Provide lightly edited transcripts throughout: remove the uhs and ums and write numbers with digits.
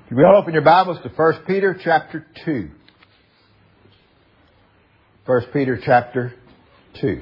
You will open your Bibles to 1 Peter chapter 2. 1 Peter chapter 2.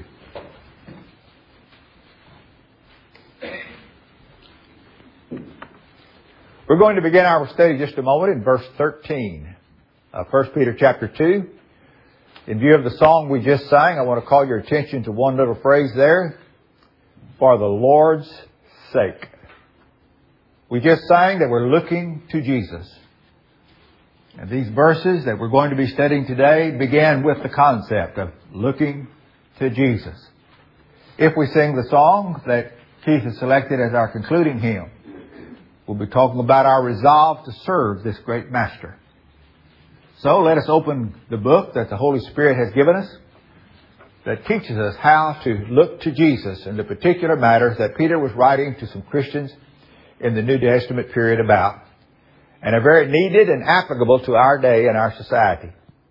We're going to begin our study just a moment in verse 13 of 1 Peter chapter 2. In view of the song we just sang, I want to call your attention to one little phrase there. For the Lord's sake. We just sang that we're looking to Jesus. And these verses that we're going to be studying today began with the concept of looking to Jesus. If we sing the song that Keith has selected as our concluding hymn, we'll be talking about our resolve to serve this great Master. So let us open the book that the Holy Spirit has given us that teaches us how to look to Jesus in the particular matters that Peter was writing to some Christians in the New Testament period about, and are very needed and applicable to our day and our society.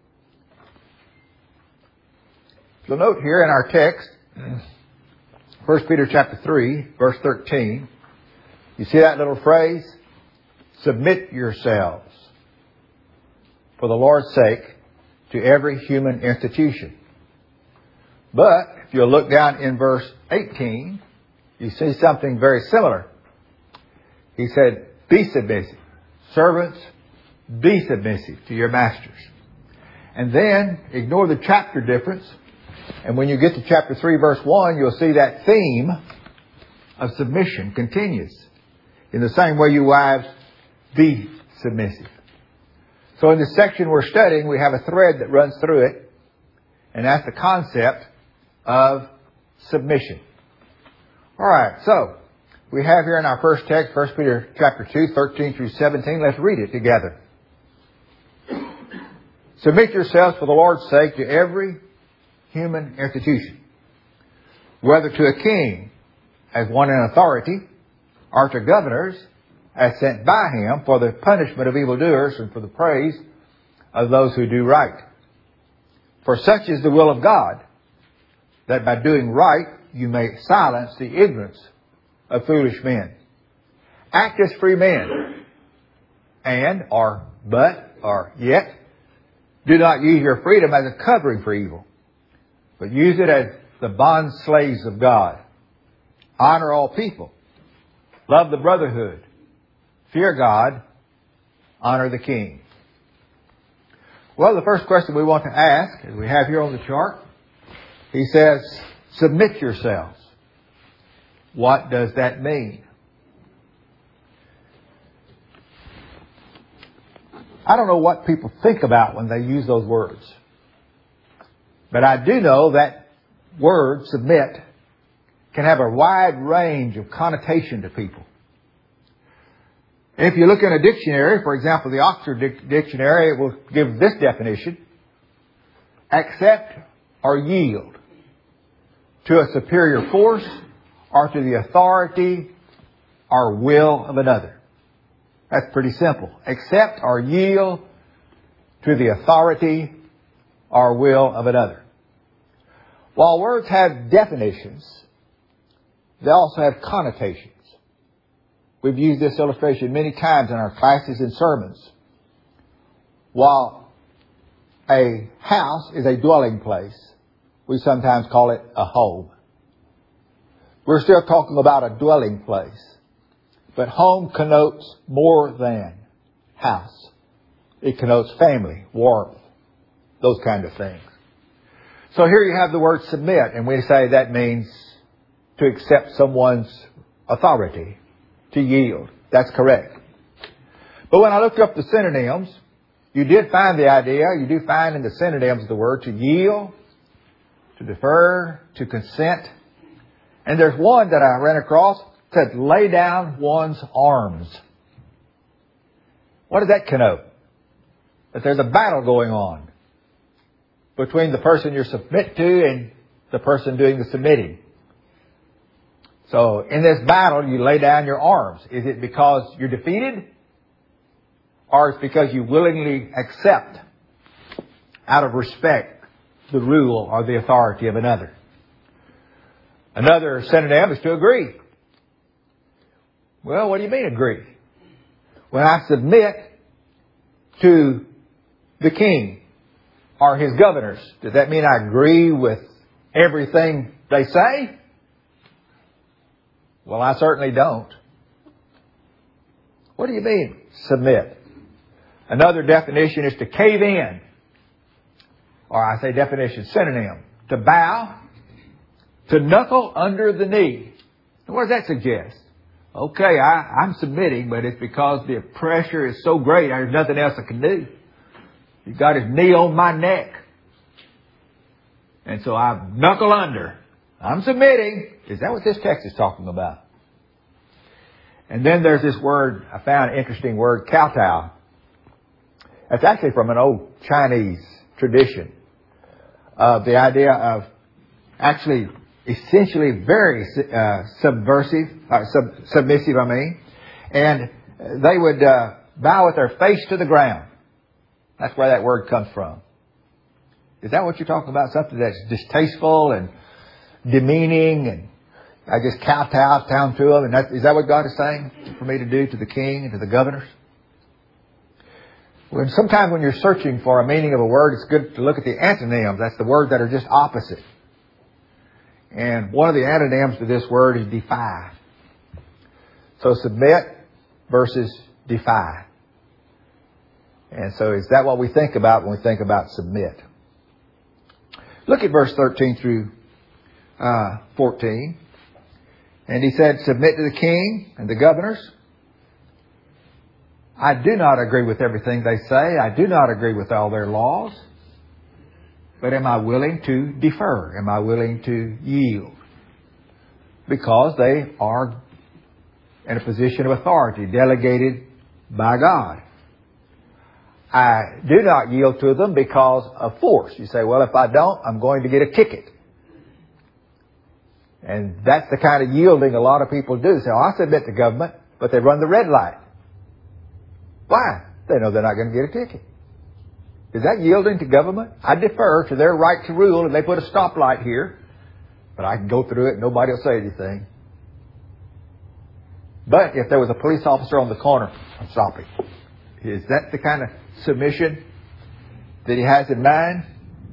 You'll note here in our text, 1 Peter chapter 3, verse 13, you see that little phrase, submit yourselves for the Lord's sake to every human institution. But if you'll look down in verse 18, you see something very similar. He said, be submissive. Servants, be submissive to your masters. And then ignore the chapter difference. And when you get to chapter 3, verse 1, you'll see that theme of submission continues. In the same way, you wives, be submissive. So in this section we're studying, we have a thread that runs through it. And that's the concept of submission. All right, so we have here in our first text, 1 Peter chapter 2, 13 through 17. Let's read it together. Submit yourselves for the Lord's sake to every human institution, whether to a king as one in authority, or to governors as sent by him for the punishment of evildoers and for the praise of those who do right. For such is the will of God, that by doing right you may silence the ignorance of foolish men. Act as free men, and, or yet, do not use your freedom as a covering for evil, but use it as the bond slaves of God. Honor all people. Love the brotherhood. Fear God. Honor the king. Well, the first question we want to ask, as we have here on the chart, he says, submit yourselves. What does that mean? I don't know what people think about when they use those words. But I do know that word, submit, can have a wide range of connotation to people. If you look in a dictionary, for example, the Oxford Dictionary, it will give this definition: accept or yield to a superior force or to the authority or will of another. That's pretty simple. Accept or yield to the authority or will of another. While words have definitions, they also have connotations. We've used this illustration many times in our classes and sermons. While a house is a dwelling place, we sometimes call it a home. We're still talking about a dwelling place. But home connotes more than house. It connotes family, warmth, those kind of things. So here you have the word submit, and we say that means to accept someone's authority, to yield. That's correct. But when I looked up the synonyms, you did find the idea, you do find in the synonyms the word to yield, to defer, to consent. And there's one that I ran across that said lay down one's arms. What does that connote? That there's a battle going on between the person you're submit to and the person doing the submitting. So in this battle, you lay down your arms. Is it because you're defeated? Or it's because you willingly accept, out of respect, the rule or the authority of another? Another synonym is to agree. Well, what do you mean agree? When I submit, to the king or his governors. Does that mean I agree with everything they say? Well, I certainly don't. What do you mean, submit? Another definition is to cave in. Or I say definition, synonym. To bow, to knuckle under the knee. What does that suggest? Okay, I'm submitting, but it's because the pressure is so great, there's nothing else I can do. He's got his knee on my neck. And so I knuckle under. I'm submitting. Is that what this text is talking about? And then there's this word, I found an interesting word, kowtow. That's actually from an old Chinese tradition of the idea of actually essentially very submissive, and they would bow with their face to the ground. That's where that word comes from. Is that what you're talking about? Something that's distasteful and demeaning, and I just kowtow down to them? And is that what God is saying for me to do to the king and to the governors? Sometimes when you're searching for a meaning of a word, it's good to look at the antonyms. That's the words that are just opposite. And one of the antonyms to this word is defy. So submit versus defy. And so is that what we think about when we think about submit? Look at verse 13 through 14. And he said, submit to the king and the governors. I do not agree with everything they say. I do not agree with all their laws. But am I willing to defer? Am I willing to yield? Because they are in a position of authority delegated by God. I do not yield to them because of force. You say, well, if I don't, I'm going to get a ticket. And that's the kind of yielding a lot of people do. Say, I submit to government, but they run the red light. Why? They know they're not going to get a ticket. Is that yielding to government? I defer to their right to rule, and they put a stoplight here, but I can go through it and nobody will say anything. But if there was a police officer on the corner, I'm stopping. Is that the kind of submission that he has in mind?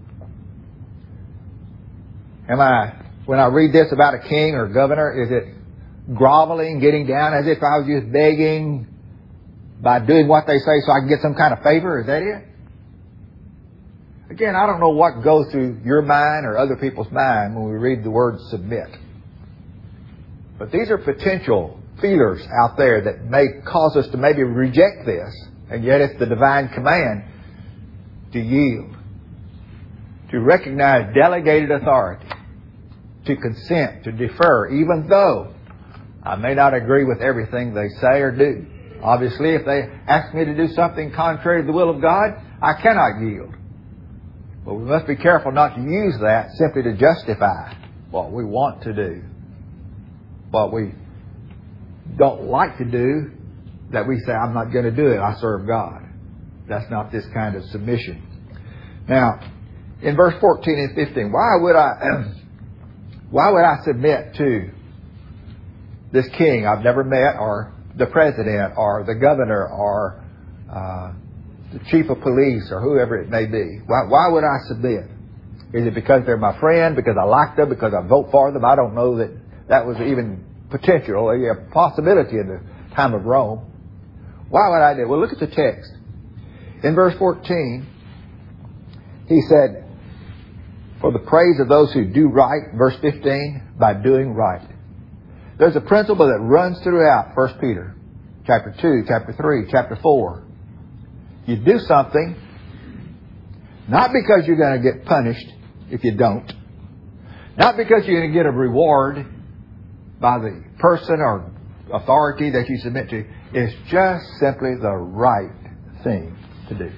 When I read this about a king or governor, is it groveling, getting down as if I was just begging by doing what they say so I can get some kind of favor? Is that it? Again, I don't know what goes through your mind or other people's mind when we read the word submit. But these are potential feelers out there that may cause us to maybe reject this. And yet it's the divine command to yield, to recognize delegated authority, to consent, to defer, even though I may not agree with everything they say or do. Obviously, if they ask me to do something contrary to the will of God, I cannot yield. But we must be careful not to use that simply to justify what we want to do. What we don't like to do, that we say, I'm not going to do it, I serve God. That's not this kind of submission. Now, in verse 14 and 15, why would I submit to this king I've never met, or the president, or the governor, or the chief of police, or whoever it may be? Why would I submit? Is it because they're my friend, because I like them, because I vote for them? I don't know that was even potential, a possibility in the time of Rome. Why would I do it? Well, look at the text. In verse 14, he said, for the praise of those who do right, verse 15, by doing right. There's a principle that runs throughout 1 Peter, chapter 2, chapter 3, chapter 4. You do something, not because you're going to get punished if you don't. Not because you're going to get a reward by the person or authority that you submit to. It's just simply the right thing to do.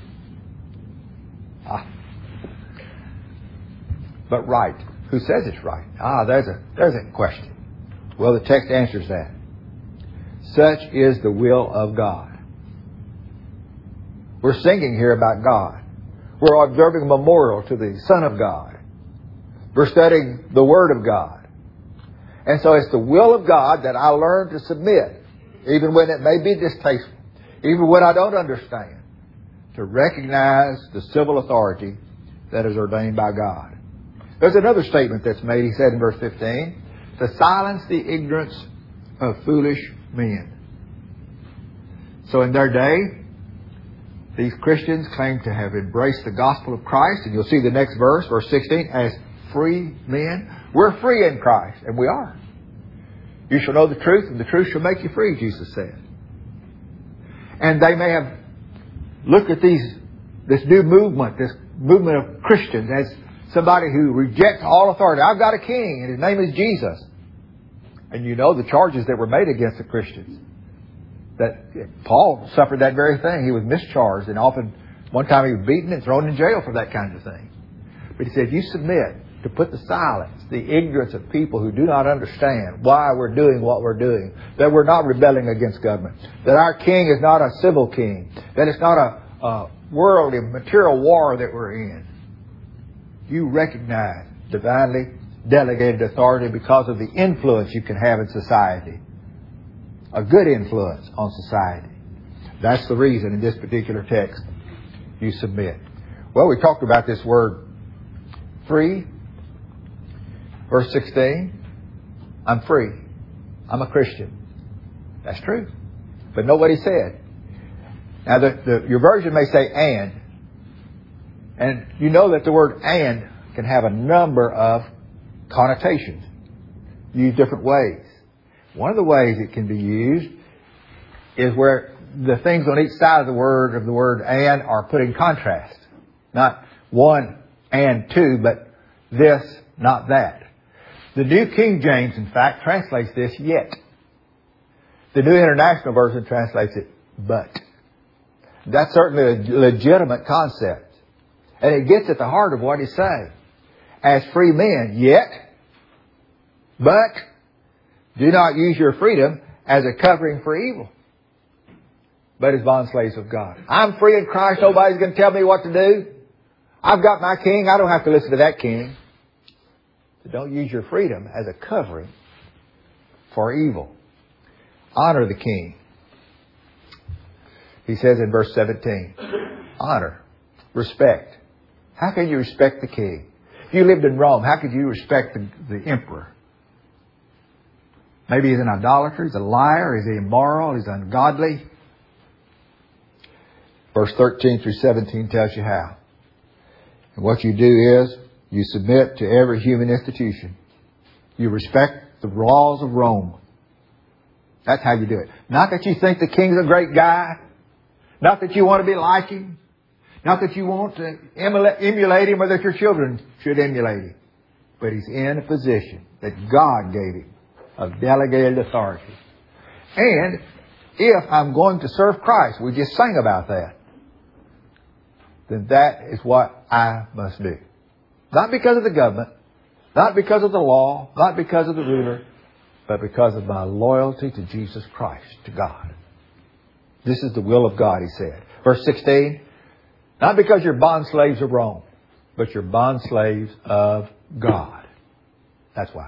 But right. Who says it's right? There's a question. Well, the text answers that. Such is the will of God. We're singing here about God. We're observing a memorial to the Son of God. We're studying the Word of God. And so it's the will of God that I learn to submit, even when it may be distasteful, even when I don't understand. to recognize the civil authority that is ordained by God. There's another statement that's made. He said in verse 15, to silence the ignorance of foolish men. So in their day, these Christians claim to have embraced the gospel of Christ. And you'll see the next verse, verse 16, as free men. We're free in Christ, and we are. You shall know the truth, and the truth shall make you free, Jesus said. And they may have looked at this new movement, this movement of Christians, as somebody who rejects all authority. I've got a king, and his name is Jesus. And you know the charges that were made against the Christians. That Paul suffered that very thing. He was mischarged, and often one time he was beaten and thrown in jail for that kind of thing. But he said, you submit to put to silence the ignorance of people who do not understand why we're doing what we're doing, that we're not rebelling against government, that our king is not a civil king, that it's not a worldly, material war that we're in. You recognize divinely delegated authority because of the influence you can have in society. A good influence on society. That's the reason in this particular text you submit. Well, we talked about this word free. Verse 16, I'm free. I'm a Christian. That's true. But know what he said. Now, your version may say and. And you know that the word and can have a number of connotations. Used different ways. One of the ways it can be used is where the things on each side of the word and are put in contrast. Not one and two, but this, not that. The New King James, in fact, translates this yet. The New International Version translates it but. That's certainly a legitimate concept. And it gets at the heart of what he's saying. As free men, yet, but, do not use your freedom as a covering for evil, but as bondslaves of God. I'm free in Christ. Nobody's going to tell me what to do. I've got my king. I don't have to listen to that king. So don't use your freedom as a covering for evil. Honor the king. He says in verse 17, honor, respect. How can you respect the king? If you lived in Rome, how could you respect the emperor? Maybe he's an idolater, he's a liar, he's immoral, he's ungodly. Verse 13 through 17 tells you how. And what you do is, you submit to every human institution. You respect the laws of Rome. That's how you do it. Not that you think the king's a great guy. Not that you want to be like him. Not that you want to emulate him or that your children should emulate him. But he's in a position that God gave him of delegated authority. And if I'm going to serve Christ, we just sang about that, then that is what I must do. Not because of the government, not because of the law, not because of the ruler, but because of my loyalty to Jesus Christ, to God. This is the will of God, he said. Verse 16, not because you're bond slaves of Rome, but you're bond slaves of God. That's why.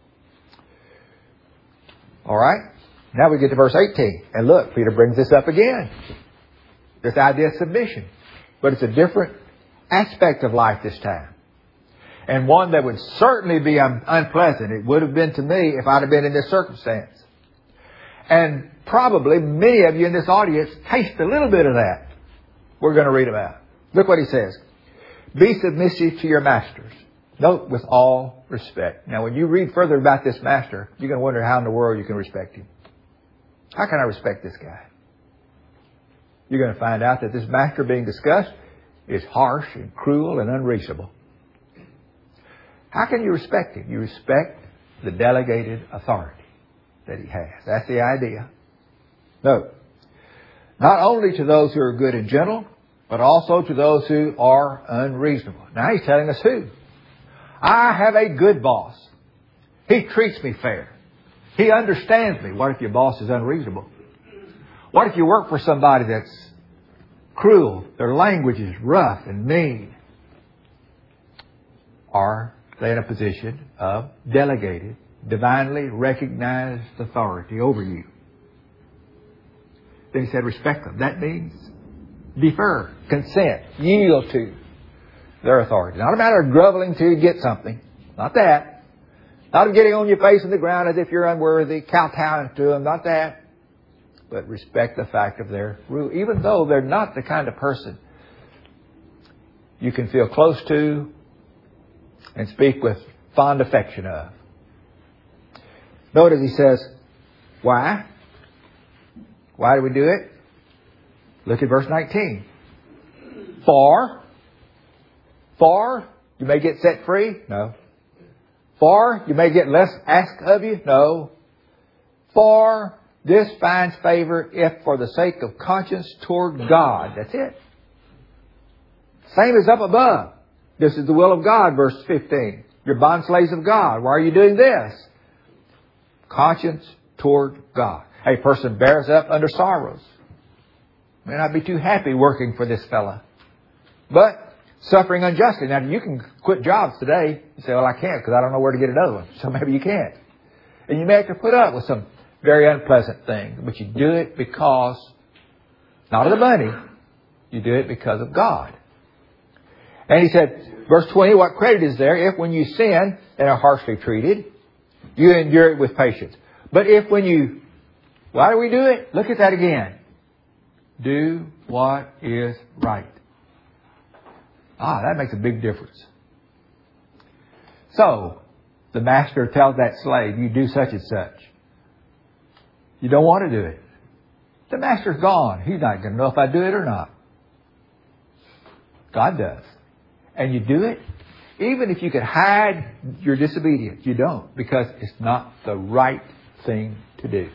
All right. Now we get to verse 18. And look, Peter brings this up again. This idea of submission. But it's a different aspect of life this time. And one that would certainly be unpleasant. It would have been to me if I'd have been in this circumstance. And probably many of you in this audience taste a little bit of that. We're going to read about. Look what he says. Be submissive to your masters. Note, with all respect. Now, when you read further about this master, you're going to wonder how in the world you can respect him. How can I respect this guy? You're going to find out that this master being discussed is harsh and cruel and unreasonable. How can you respect him? You respect the delegated authority that he has. That's the idea. Note, not only to those who are good and gentle, but also to those who are unreasonable. Now he's telling us who. I have a good boss. He treats me fair. He understands me. What if your boss is unreasonable? What if you work for somebody that's cruel? Their language is rough and mean. Are they in a position of delegated, divinely recognized authority over you? Then he said, respect them. That means defer, consent, yield to their authority. Not a matter of groveling to get something. Not that. Not of getting on your face in the ground as if you're unworthy, kowtowing to them. Not that. But respect the fact of their rule, even though they're not the kind of person you can feel close to and speak with fond affection of. Notice he says, why? Why do we do it? Look at verse 19. For you may get set free? No. For you may get less asked of you? No. For this finds favor if for the sake of conscience toward God. That's it. Same as up above. This is the will of God, verse 15. You're bondslaves of God. Why are you doing this? Conscience toward God. A person bears up under sorrows. May not be too happy working for this fella. But suffering unjustly. Now, you can quit jobs today. You say, well, I can't because I don't know where to get another one. So maybe you can't. And you may have to put up with some very unpleasant things. But you do it because, not of the money, you do it because of God. And he said, verse 20, what credit is there if when you sin and are harshly treated, you endure it with patience? But if when you, why do we do it? Look at that again. Do what is right. That makes a big difference. So, the master tells that slave, you do such and such. You don't want to do it. The master's gone. He's not going to know if I do it or not. God does. And you do it, even if you could hide your disobedience, you don't, because it's not the right thing to do.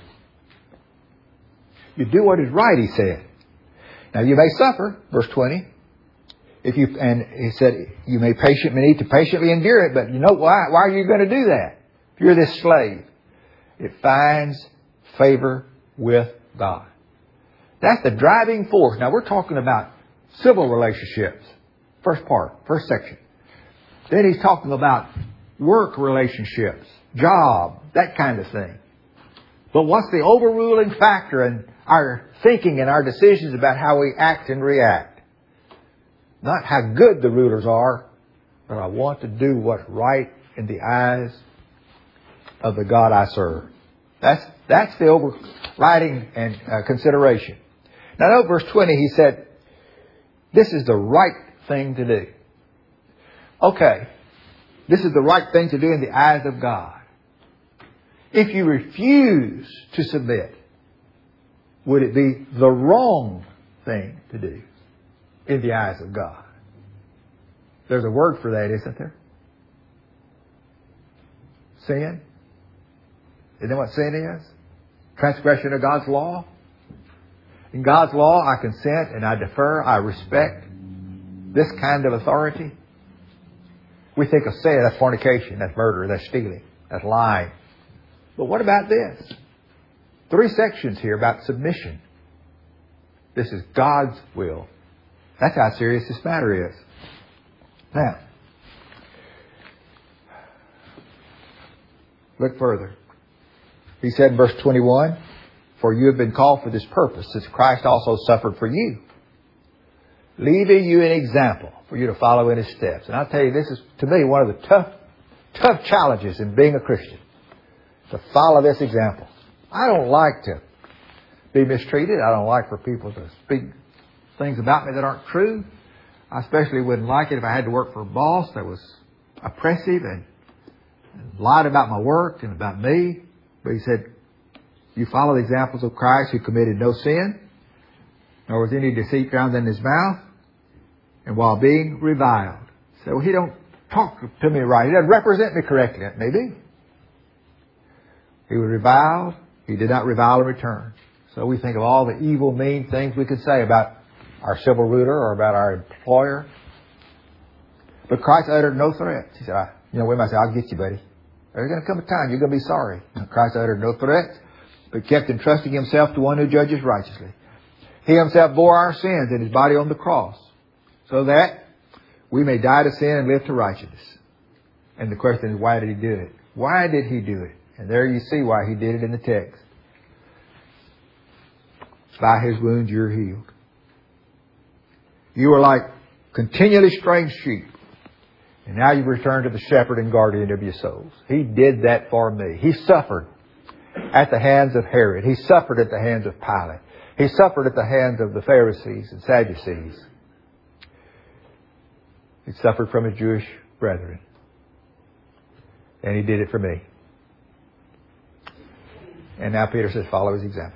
You do what is right, he said. Now you may suffer, verse 20. And he said, you may need to patiently endure it, but you know why? Why are you going to do that? If you're this slave, it finds favor with God. That's the driving force. Now we're talking about civil relationships. First part, first section. Then he's talking about work relationships, job, that kind of thing. But what's the overruling factor in our thinking and our decisions about how we act and react? Not how good the rulers are, but I want to do what's right in the eyes of the God I serve. That's the overriding and consideration. Now note verse 20, he said, this is the right thing to do. Okay, this is the right thing to do in the eyes of God. If you refuse to submit, would it be the wrong thing to do in the eyes of God? There's a word for that, isn't there? Sin. Isn't that what sin is? Transgression of God's law. In God's law, I consent and I defer, I respect this kind of authority. We think of sin, that's fornication, that's murder, that's stealing, that's lying. But what about this? 3 sections here about submission. This is God's will. That's how serious this matter is. Now, look further. He said in verse 21, for you have been called for this purpose, since Christ also suffered for you, leaving you an example for you to follow in His steps. And I'll tell you, this is, to me, one of the tough challenges in being a Christian, to follow this example. I don't like to be mistreated. I don't like for people to speak things about me that aren't true. I especially wouldn't like it if I had to work for a boss that was oppressive and lied about my work and about me. But he said, you follow the examples of Christ, who committed no sin, nor was any deceit found in His mouth, and while being reviled. So He don't talk to me right. He doesn't represent me correctly. Maybe. He was reviled. He did not revile in return. So we think of all the evil, mean things we could say about our civil ruler or about our employer. But Christ uttered no threats. He said, we might say, I'll get you, buddy. There's going to come a time you're going to be sorry. Christ uttered no threats, but kept entrusting Himself to one who judges righteously. He Himself bore our sins in His body on the cross, so that we may die to sin and live to righteousness. And the question is, why did He do it? Why did He do it? And there you see why He did it in the text. By His wounds you're healed. You were like continually straying sheep. And now you've returned to the shepherd and guardian of your souls. He did that for me. He suffered at the hands of Herod. He suffered at the hands of Pilate. He suffered at the hands of the Pharisees and Sadducees. He suffered from his Jewish brethren. And He did it for me. And now Peter says, follow His example.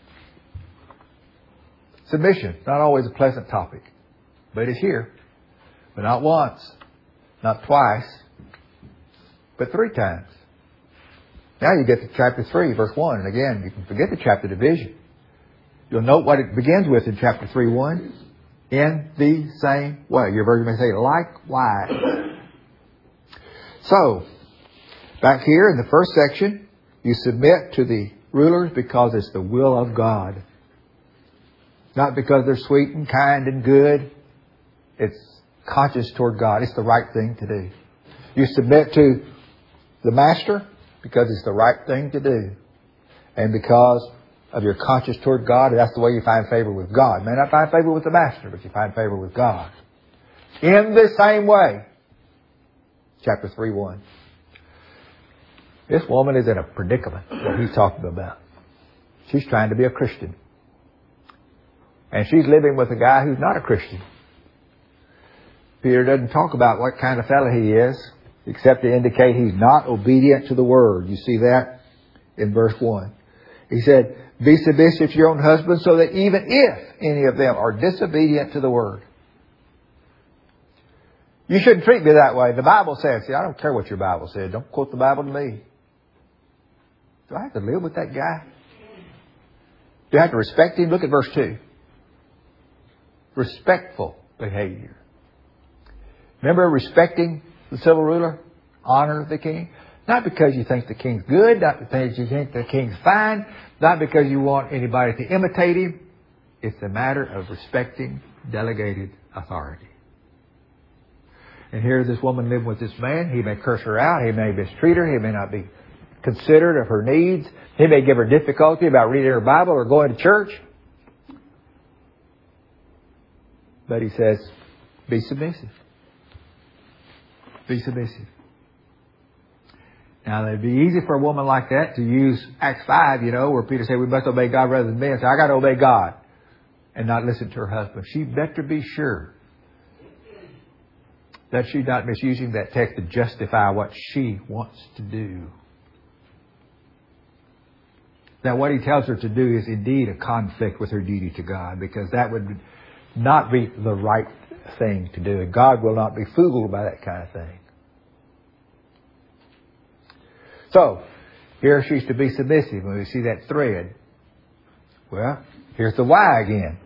Submission, not always a pleasant topic, but it's here. But not once, not twice, but 3 times. Now you get to chapter 3, verse 1. And again, you can forget the chapter division. You'll note what it begins with in chapter 3:1. In the same way. Your version may say, likewise. So, back here in the first section, you submit to the rulers because it's the will of God. Not because they're sweet and kind and good. It's conscious toward God. It's the right thing to do. You submit to the master because it's the right thing to do. And because of your conscience toward God, that's the way you find favor with God. You may not find favor with the master, but you find favor with God. In the same way. Chapter 3:1. This woman is in a predicament, what he's talking about. She's trying to be a Christian. And she's living with a guy who's not a Christian. Peter doesn't talk about what kind of fellow he is, except to indicate he's not obedient to the Word. You see that in verse 1. He said, be submissive to your own husband so that even if any of them are disobedient to the Word. You shouldn't treat me that way. The Bible says, see, I don't care what your Bible said. Don't quote the Bible to me. Do I have to live with that guy? Do I have to respect him? Look at verse 2. Respectful behavior. Remember respecting the civil ruler? Honor the king. Not because you think the king's good, not because you think the king's fine, not because you want anybody to imitate him. It's a matter of respecting delegated authority. And here's this woman living with this man. He may curse her out. He may mistreat her. He may not be considerate of her needs. He may give her difficulty about reading her Bible or going to church. But he says, be submissive. Be submissive. Now, it'd be easy for a woman like that to use Acts 5, where Peter said we must obey God rather than men. So I got to obey God and not listen to her husband. She better be sure that she's not misusing that text to justify what she wants to do. That what he tells her to do is indeed a conflict with her duty to God, because that would not be the right thing to do. And God will not be fooled by that kind of thing. So, here she's to be submissive. When we see that thread, well, here's the why again.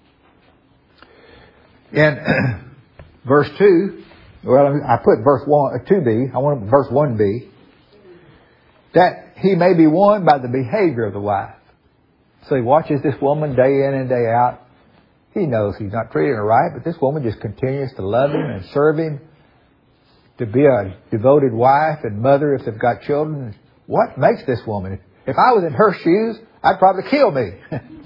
In verse 2, well, I put verse 2b. I want verse 1b. That he may be won by the behavior of the wife. So he watches this woman day in and day out. He knows he's not treating her right, but this woman just continues to love him and serve him, to be a devoted wife and mother if they've got children. What makes this woman? If I was in her shoes, I'd probably kill me.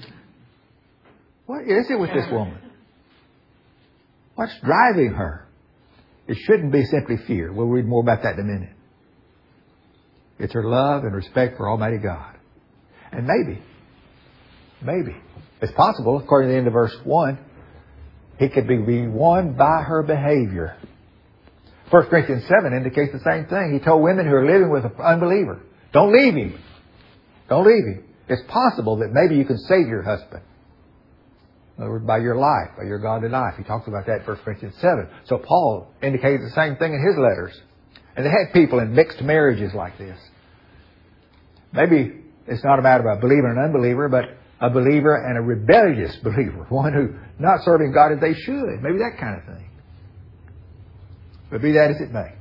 What is it with this woman? What's driving her? It shouldn't be simply fear. We'll read more about that in a minute. It's her love and respect for Almighty God. And maybe, it's possible, according to the end of verse 1, he could be won by her behavior. 1 Corinthians 7 indicates the same thing. He told women who are living with an unbeliever, don't leave him. Don't leave him. It's possible that maybe you can save your husband. In other words, by your life, by your godly life. He talks about that in 1 Corinthians 7. So Paul indicated the same thing in his letters. And they had people in mixed marriages like this. Maybe it's not a matter of a believer and unbeliever, but a believer and a rebellious believer. One who not serving God as they should. Maybe that kind of thing. But be that as it may.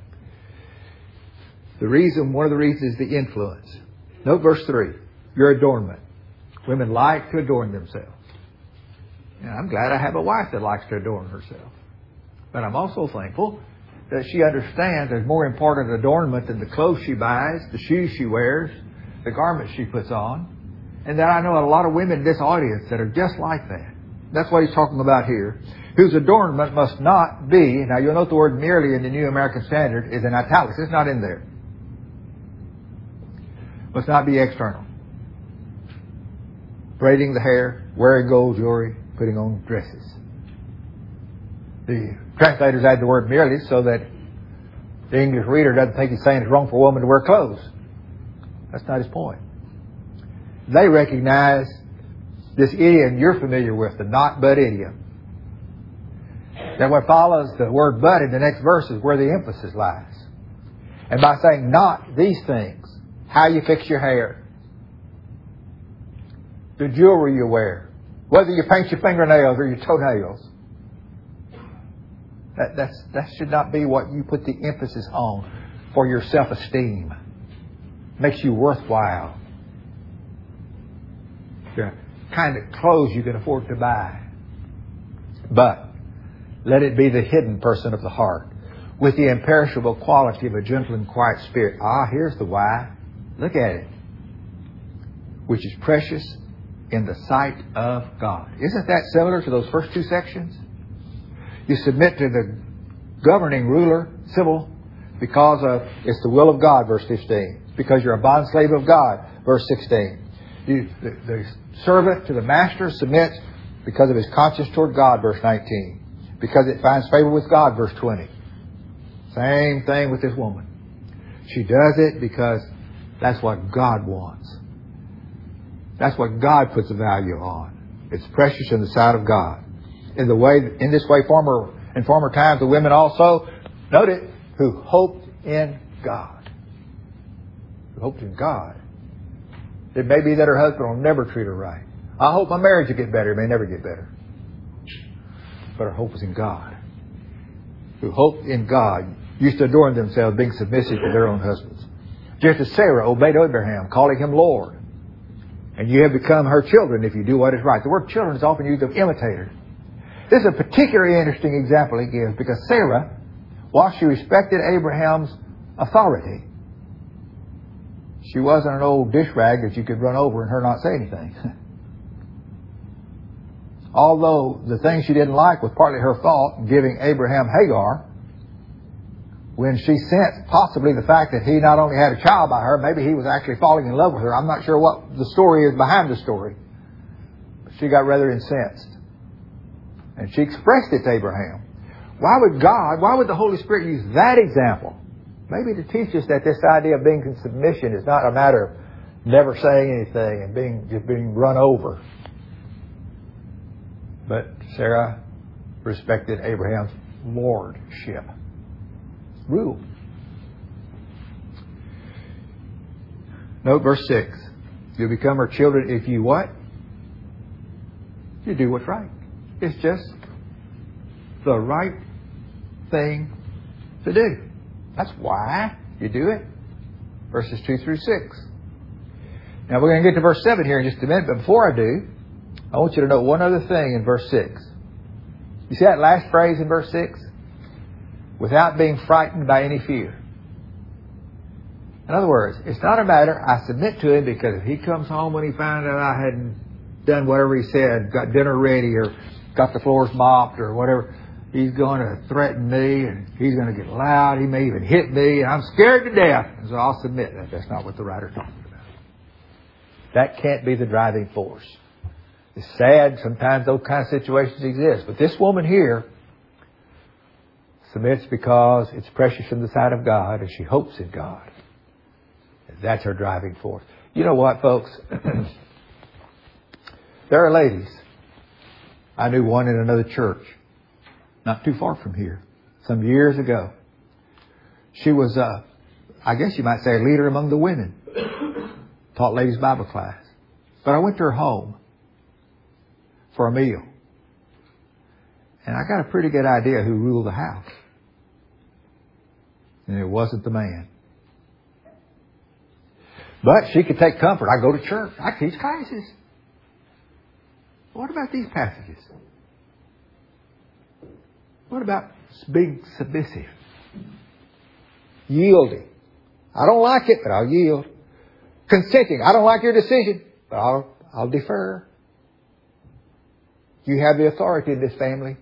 One of the reasons is the influence. Note verse 3. Your adornment. Women like to adorn themselves. And I'm glad I have a wife that likes to adorn herself. But I'm also thankful that she understands there's more important adornment than the clothes she buys, the shoes she wears, the garments she puts on. And that I know a lot of women in this audience that are just like that. That's what he's talking about here. Whose adornment must not be, now you'll note the word merely in the New American Standard is in italics. It's not in there. Must not be external. Braiding the hair, wearing gold jewelry, putting on dresses. The translators add the word merely so that the English reader doesn't think he's saying it's wrong for a woman to wear clothes. That's not his point. They recognize this idiom you're familiar with, the not but idiom. That what follows the word but in the next verse is where the emphasis lies. And by saying not these things, how you fix your hair, the jewelry you wear, whether you paint your fingernails or your toenails, that should not be what you put the emphasis on for your self-esteem. Makes you worthwhile. The kind of clothes you can afford to buy. But let it be the hidden person of the heart, with the imperishable quality of a gentle and quiet spirit. Here's the why. Look at it. Which is precious in the sight of God. Isn't that similar to those first two sections? You submit to the governing ruler, civil, because it's the will of God, verse 15. Because you're a bondslave of God, verse 16. The servant to the master submits because of his conscience toward God, verse 19. Because it finds favor with God, verse 20. Same thing with this woman. She does it because that's what God wants. That's what God puts a value on. It's precious in the sight of God. In this way, in former times, the women also, note it, who hoped in God. Who hoped in God. It may be that her husband will never treat her right. I hope my marriage will get better. It may never get better. But her hope was in God. Who hoped in God used to adorn themselves being submissive to their own husbands. Just as Sarah obeyed Abraham, calling him Lord. And you have become her children if you do what is right. The word children is often used of imitator. This is a particularly interesting example he gives because Sarah, while she respected Abraham's authority, she wasn't an old dish rag that you could run over and her not say anything. Although the thing she didn't like was partly her fault in giving Abraham Hagar, when she sensed possibly the fact that he not only had a child by her, maybe he was actually falling in love with her. I'm not sure what the story is behind the story. But she got rather incensed. And she expressed it to Abraham. Why would the Holy Spirit use that example? Maybe to teach us that this idea of being in submission is not a matter of never saying anything and just being run over. But Sarah respected Abraham's lordship. Rule. Note verse 6. You become her children if you what? You do what's right. It's just the right thing to do. That's why you do it. Verses 2 through 6. Now we're going to get to verse 7 here in just a minute, but before I do, I want you to note one other thing in verse 6. You see that last phrase in verse 6? Without being frightened by any fear. In other words, it's not a matter, I submit to him because if he comes home when he finds out I hadn't done whatever he said, got dinner ready or got the floors mopped or whatever, he's going to threaten me and he's going to get loud. He may even hit me and I'm scared to death. And so I'll submit. That's not what the writer's talking about. That can't be the driving force. It's sad. Sometimes those kind of situations exist. But this woman here submits because it's precious in the sight of God and she hopes in God. That's her driving force. You know what, folks? There are ladies. I knew one in another church, not too far from here, some years ago. She was, I guess you might say, a leader among the women. Taught ladies' Bible class. But I went to her home for a meal. And I got a pretty good idea who ruled the house. And it wasn't the man. But she could take comfort. I go to church. I teach classes. What about these passages? What about being submissive? Yielding. I don't like it, but I'll yield. Consenting. I don't like your decision, but I'll defer. You have the authority in this family.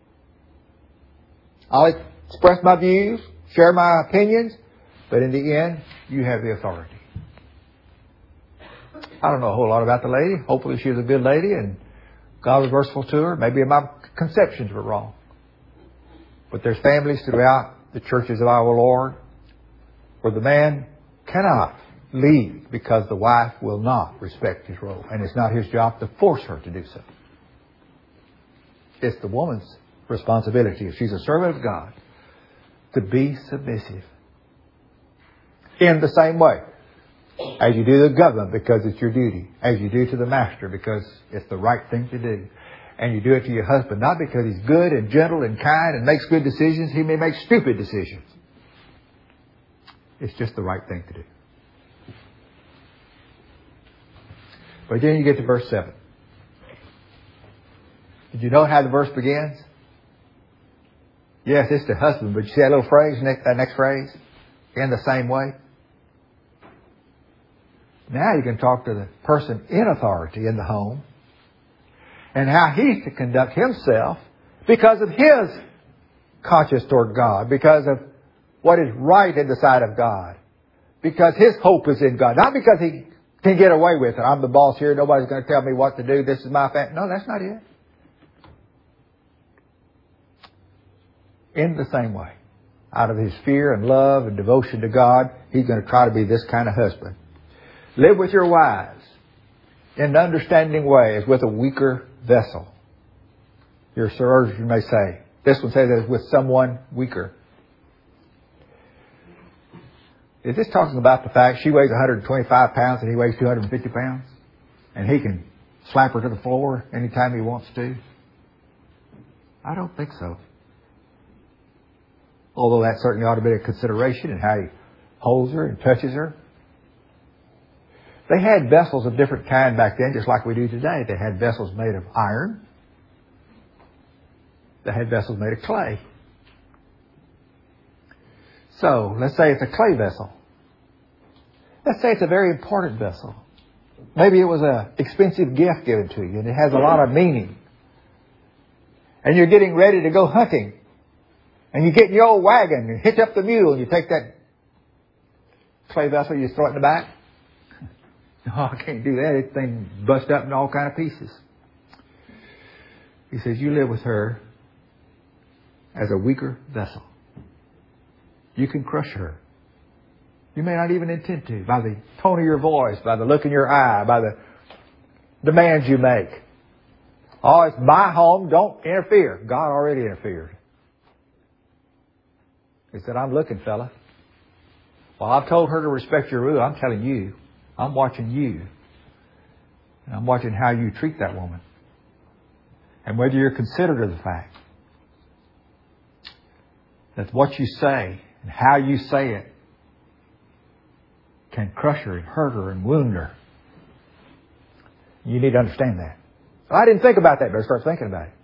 I'll express my views, share my opinions, but in the end, you have the authority. I don't know a whole lot about the lady. Hopefully she was a good lady and God was merciful to her. Maybe my conceptions were wrong. But there's families throughout the churches of our Lord where the man cannot leave because the wife will not respect his role. And it's not his job to force her to do so. It's the woman's responsibility, if she's a servant of God, to be submissive. In the same way as you do the government because it's your duty, as you do to the master because it's the right thing to do. And you do it to your husband, not because he's good and gentle and kind and makes good decisions. He may make stupid decisions. It's just the right thing to do. But then you get to verse 7. Did you know how the verse begins? Yes, it's the husband, but you see that little phrase, that next phrase? In the same way. Now you can talk to the person in authority in the home and how he's to conduct himself because of his conscience toward God, because of what is right in the sight of God, because his hope is in God, not because he can get away with it. I'm the boss here. Nobody's going to tell me what to do. This is my family. No, that's not it. In the same way, out of his fear and love and devotion to God, he's going to try to be this kind of husband. Live with your wives in an understanding way as with a weaker vessel. Your surgeon may say. This one says as with someone weaker. Is this talking about the fact she weighs 125 pounds and he weighs 250 pounds? And he can slap her to the floor anytime he wants to? I don't think so. Although that certainly ought to be a consideration in how he holds her and touches her. They had vessels of different kind back then, just like we do today. They had vessels made of iron. They had vessels made of clay. So, let's say it's a clay vessel. Let's say it's a very important vessel. Maybe it was an expensive gift given to you and it has a lot of meaning. And you're getting ready to go hunting. And you get in your old wagon and hitch up the mule and you take that clay vessel and you throw it in the back. No, I can't do that. That thing bust up in all kind of pieces. He says, you live with her as a weaker vessel. You can crush her. You may not even intend to, by the tone of your voice, by the look in your eye, by the demands you make. Oh, it's my home. Don't interfere. God already interfered. He said, I'm looking, fella. Well, I've told her to respect your rule. I'm telling you. I'm watching you. And I'm watching how you treat that woman. And whether you're considerate of the fact that what you say and how you say it can crush her and hurt her and wound her. You need to understand that. So I didn't think about that, but I started thinking about it.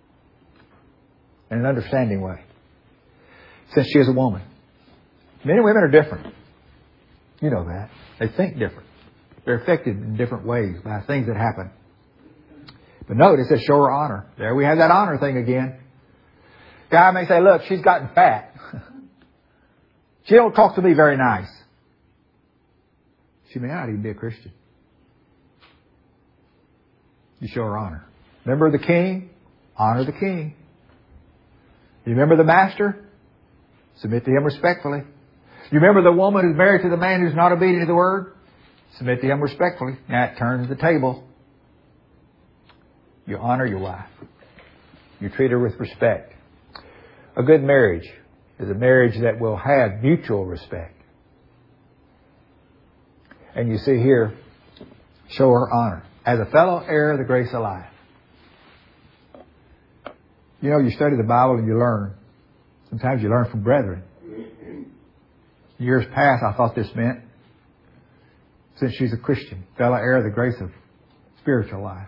In an understanding way. Since she is a woman. Men and women are different. You know that. They think different. They're affected in different ways by things that happen. But notice it says show her honor. There we have that honor thing again. Guy may say, look, she's gotten fat. She don't talk to me very nice. She may not even be a Christian. You show her honor. Remember the king? Honor the king. You remember the master? Submit to him respectfully. You remember the woman who's married to the man who's not obedient to the word? Submit to him respectfully. Now it turns the table. You honor your wife. You treat her with respect. A good marriage is a marriage that will have mutual respect. And you see here, show her honor. As a fellow heir of the grace of life. You know, you study the Bible and you learn. Sometimes you learn from brethren. Years past, I thought this meant, since she's a Christian, fellow heir of the grace of spiritual life.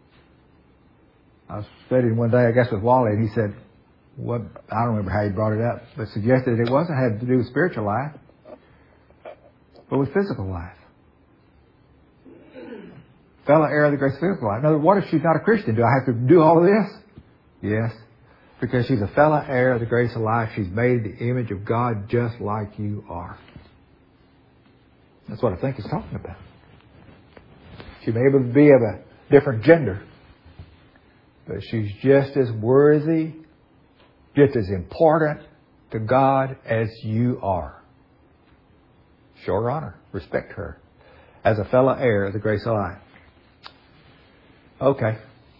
I was studying one day, I guess, with Wally, and he said, "What?" I don't remember how he brought it up, but suggested it wasn't had to do with spiritual life, but with physical life. fellow heir of the grace of life. In other words, what if she's not a Christian? Do I have to do all of this? Yes. Because she's a fellow heir of the grace of life. She's made in the image of God just like you are. That's what I think he's talking about. She may be of a different gender, but she's just as worthy, just as important to God as you are. Show her honor. Respect her as a fellow heir of the grace of life. Okay.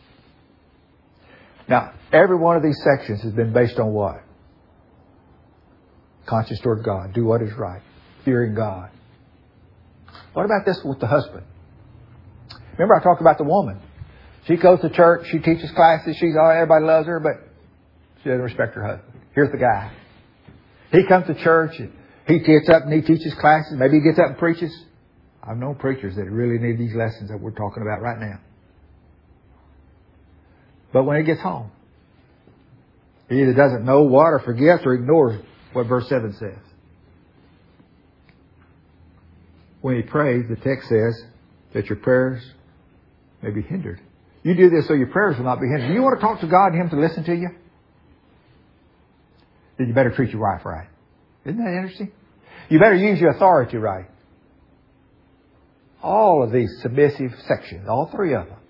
Now, every one of these sections has been based on what? Conscience toward God. Do what is right. Fearing God. What about this with the husband? Remember I talked about the woman. She goes to church. She teaches classes. Everybody loves her, but she doesn't respect her husband. Here's the guy. He comes to church. And he gets up and he teaches classes. Maybe he gets up and preaches. I've known preachers that really need these lessons that we're talking about right now. But when he gets home, he either doesn't know what or forgets or ignores what verse 7 says. When he prays, the text says that your prayers may be hindered. You do this so your prayers will not be hindered. Do you want to talk to God and Him to listen to you? Then you better treat your wife right. Isn't that interesting? You better use your authority right. All of these submissive sections, all three of them,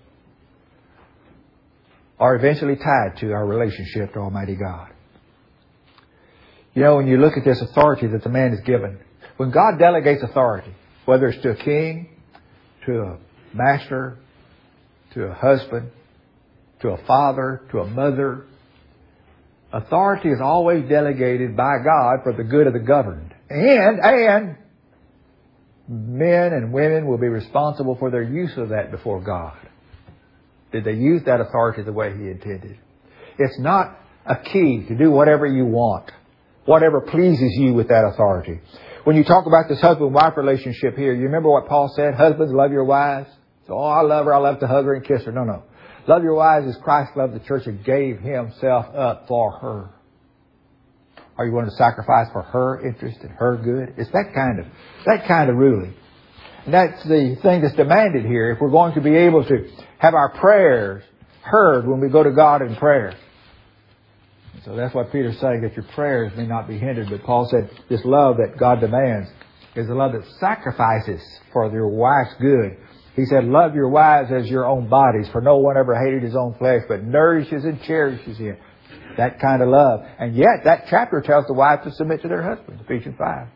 are eventually tied to our relationship to Almighty God. You know, when you look at this authority that the man is given, when God delegates authority, whether it's to a king, to a master, to a husband, to a father, to a mother, authority is always delegated by God for the good of the governed. And men and women will be responsible for their use of that before God. Did they use that authority the way He intended? It's not a key to do whatever you want, whatever pleases you with that authority. When you talk about this husband-wife relationship here, you remember what Paul said? Husbands, love your wives. So, I love her. I love to hug her and kiss her. No. Love your wives as Christ loved the church and gave Himself up for her. Are you willing to sacrifice for her interest and her good? It's that kind of ruling. And that's the thing that's demanded here if we're going to be able to have our prayers heard when we go to God in prayer. So that's what Peter's saying, that your prayers may not be hindered. But Paul said this love that God demands is a love that sacrifices for your wife's good. He said, love your wives as your own bodies, for no one ever hated his own flesh, but nourishes and cherishes him. That kind of love. And yet, that chapter tells the wife to submit to their husbands, Ephesians 5.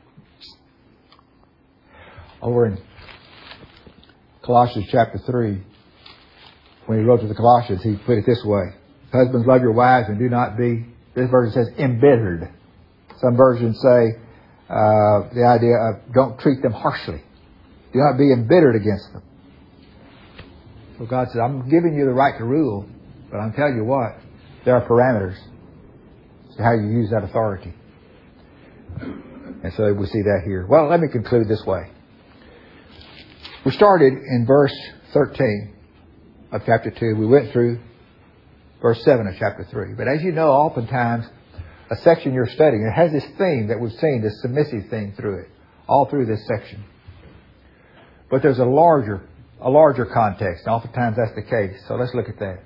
Over in Colossians chapter 3, when he wrote to the Colossians, he put it this way. Husbands, love your wives and do not be, this version says, embittered. Some versions say the idea of don't treat them harshly. Do not be embittered against them. So God says, I'm giving you the right to rule, but I'm telling you what, there are parameters to how you use that authority. And so we see that here. Well, let me conclude this way. We started in verse 13 of chapter 2. We went through verse 7 of chapter 3. But as you know, oftentimes, a section you're studying, it has this theme that we've seen, this submissive theme through it, all through this section. But there's a larger context. And oftentimes that's the case. So let's look at that.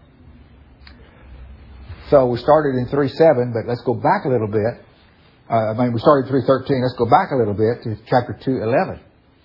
So we started in 3:7, but let's go back a little bit. We started in 3:13. Let's go back a little bit to chapter 2:11.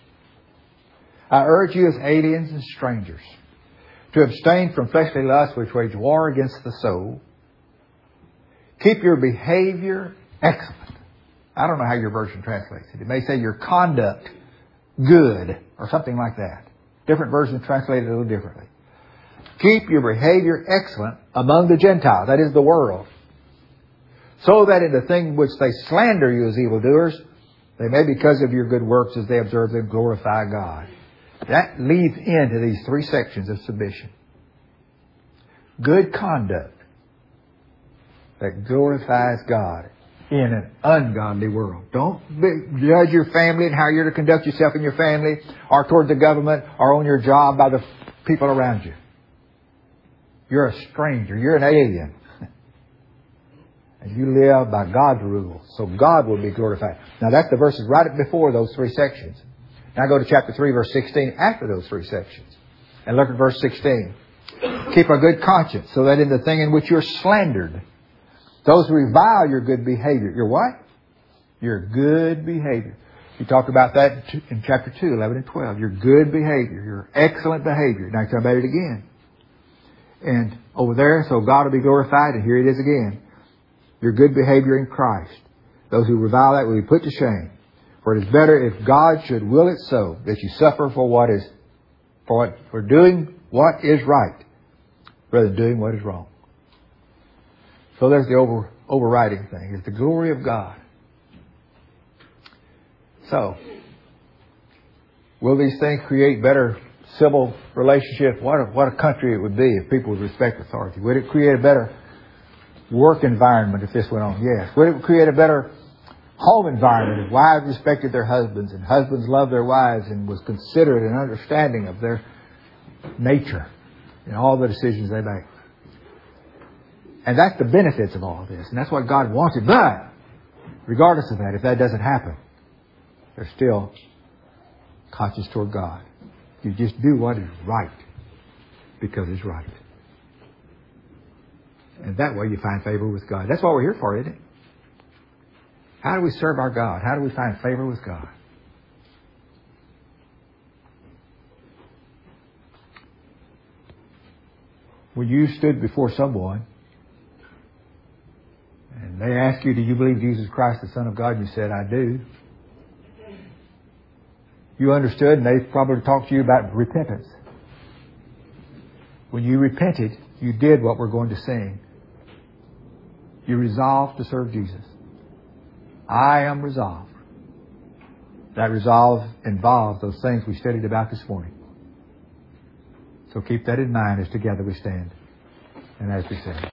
I urge you as aliens and strangers to abstain from fleshly lusts which wage war against the soul. Keep your behavior excellent. I don't know how your version translates it. It may say your conduct good or something like that. Different versions translate it a little differently. Keep your behavior excellent among the Gentiles, that is the world, so that in the thing which they slander you as evildoers, they may, because of your good works as they observe them, glorify God. That leads into these three sections of submission. Good conduct that glorifies God in an ungodly world. Don't judge your family and how you're to conduct yourself in your family or toward the government or on your job by the people around you. You're a stranger. You're an alien. And you live by God's rules. So God will be glorified. Now that's the verses right before those three sections. Now go to chapter 3 verse 16 after those three sections. And look at verse 16. Keep a good conscience, so that in the thing in which you're slandered, those who revile your good behavior. Your what? Your good behavior. He talked about that in chapter 2, 11 and 12. Your good behavior, your excellent behavior. Now he's talking about it again. And over there, so God will be glorified, and here it is again. Your good behavior in Christ. Those who revile that will be put to shame. For it is better if God should will it so, that you suffer for doing what is right, rather than doing what is wrong. So there's the overriding thing. It's the glory of God. So, will these things create better civil relationships? What a country it would be if people would respect authority. Would it create a better work environment if this went on? Yes. Would it create a better home environment if wives respected their husbands and husbands loved their wives and was considerate and understanding of their nature in all the decisions they make? And that's the benefits of all this. And that's what God wanted. But, regardless of that, if that doesn't happen, they're still conscious toward God. You just do what is right because it's right. And that way you find favor with God. That's what we're here for, isn't it? How do we serve our God? How do we find favor with God? When you stood before someone and they asked you, do you believe Jesus Christ, the Son of God? And you said, I do. You understood, and they probably talked to you about repentance. When you repented, you did what we're going to sing. You resolved to serve Jesus. I am resolved. That resolve involves those things we studied about this morning. So keep that in mind as together we stand and as we sing.